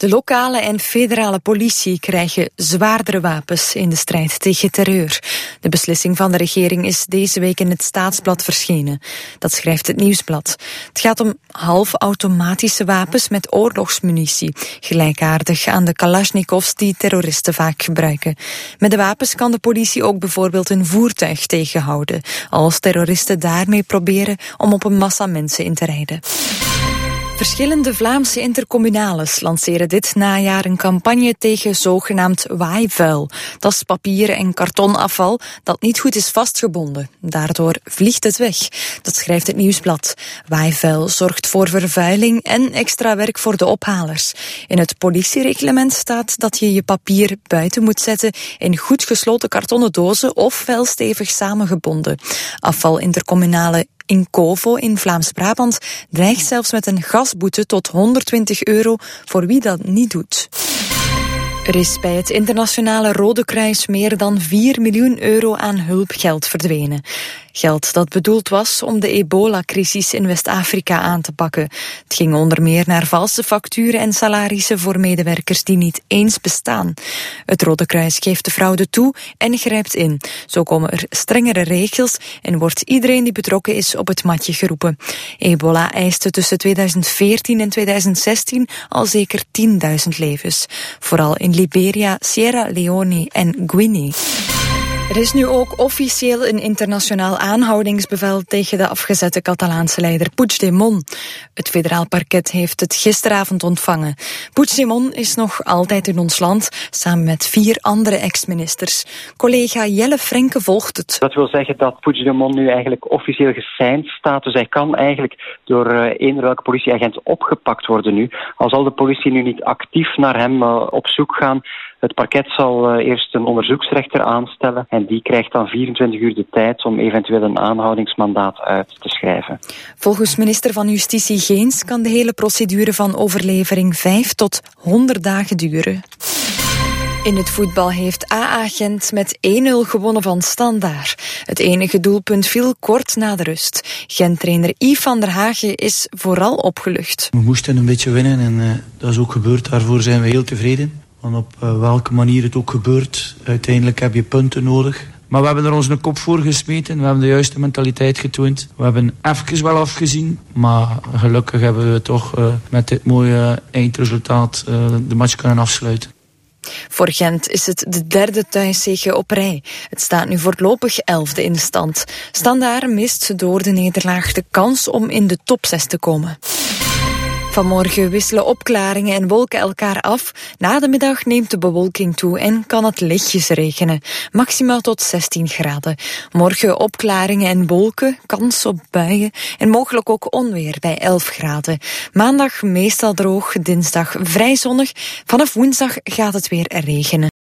De lokale en federale politie krijgen zwaardere wapens in de strijd tegen terreur. De beslissing van de regering is deze week in het Staatsblad verschenen. Dat schrijft het Nieuwsblad. Het gaat om halfautomatische wapens met oorlogsmunitie, gelijkaardig aan de Kalashnikovs die terroristen vaak gebruiken. Met de wapens kan de politie ook bijvoorbeeld een voertuig tegenhouden, als terroristen daarmee proberen om op een massa mensen in te rijden. Verschillende Vlaamse intercommunales lanceren dit najaar een campagne tegen zogenaamd waaivuil. Dat is papieren en kartonafval dat niet goed is vastgebonden. Daardoor vliegt het weg. Dat schrijft het Nieuwsblad. Waaivuil zorgt voor vervuiling en extra werk voor de ophalers. In het politiereglement staat dat je je papier buiten moet zetten in goed gesloten kartonnen dozen of wel stevig samengebonden. Afvalintercommunale Incovo in Vlaams-Brabant dreigt zelfs met een gasboete tot €120 voor wie dat niet doet. Er is bij het Internationale Rode Kruis meer dan €4 miljoen aan hulpgeld verdwenen. Geld dat bedoeld was om de ebola-crisis in West-Afrika aan te pakken. Het ging onder meer naar valse facturen en salarissen voor medewerkers die niet eens bestaan. Het Rode Kruis geeft de fraude toe en grijpt in. Zo komen er strengere regels en wordt iedereen die betrokken is op het matje geroepen. Ebola eiste tussen 2014 en 2016 al zeker 10.000 levens. Vooral in Liberia, Sierra Leone en Guinea. Er is nu ook officieel een internationaal aanhoudingsbevel tegen de afgezette Catalaanse leider Puigdemont. Het federaal parket heeft het gisteravond ontvangen. Puigdemont is nog altijd in ons land, samen met 4 andere ex-ministers. Collega Jelle Frenke volgt het. Dat wil zeggen dat Puigdemont nu eigenlijk officieel geseind staat. Dus hij kan eigenlijk door eender welke politieagent opgepakt worden nu. Al zal de politie nu niet actief naar hem op zoek gaan. Het parket zal eerst een onderzoeksrechter aanstellen en die krijgt dan 24 uur de tijd om eventueel een aanhoudingsmandaat uit te schrijven. Volgens minister van Justitie Geens kan de hele procedure van overlevering 5 tot 100 dagen duren. In het voetbal heeft AA Gent met 1-0 gewonnen van Standaard. Het enige doelpunt viel kort na de rust. Gent-trainer Yves van der Hagen is vooral opgelucht. We moesten een beetje winnen en dat is ook gebeurd. Daarvoor zijn we heel tevreden. Want op welke manier het ook gebeurt, uiteindelijk heb je punten nodig. Maar we hebben er ons een kop voor gesmeten. We hebben de juiste mentaliteit getoond. We hebben even wel afgezien. Maar gelukkig hebben we toch met dit mooie eindresultaat de match kunnen afsluiten. Voor Gent is het de 3e thuiszege op rij. Het staat nu voorlopig 11e in de stand. Standaard mist door de nederlaag de kans om in de top 6 te komen. Vanmorgen wisselen opklaringen en wolken elkaar af. Na de middag neemt de bewolking toe en kan het lichtjes regenen. Maximaal tot 16 graden. Morgen opklaringen en wolken, kans op buien en mogelijk ook onweer bij 11 graden. Maandag meestal droog, dinsdag vrij zonnig. Vanaf woensdag gaat het weer regenen.